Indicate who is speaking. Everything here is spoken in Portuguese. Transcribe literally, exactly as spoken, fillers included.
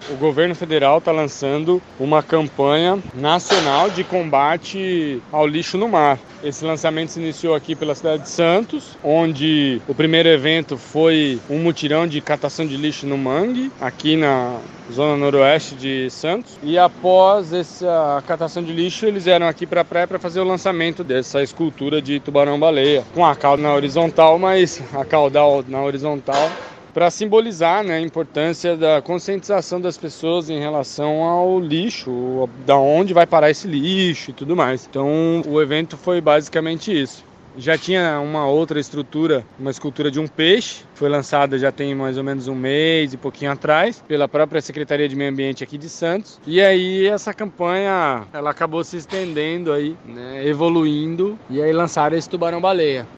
Speaker 1: o governo federal está lançando uma campanha nacional de combate ao lixo no mar. Esse lançamento se iniciou aqui pela cidade de Santos, onde o primeiro evento foi um mutirão de catação de lixo no mangue, aqui na zona noroeste de Santos. E após essa catação de lixo, eles vieram aqui para a praia para fazer o lançamento dessa escultura de tubarão-baleia, com a cauda na horizontal, mas a caudal na horizontal, para simbolizar, né, a importância da conscientização das pessoas em relação ao lixo, da onde vai parar esse lixo e tudo mais. Então, o evento foi basicamente isso. Já tinha uma outra estrutura, uma escultura de um peixe, foi lançada já tem mais ou menos um mês e pouquinho atrás, pela própria Secretaria de Meio Ambiente aqui de Santos. E aí essa campanha, ela acabou se estendendo aí, né, evoluindo, e aí lançaram esse tubarão-baleia.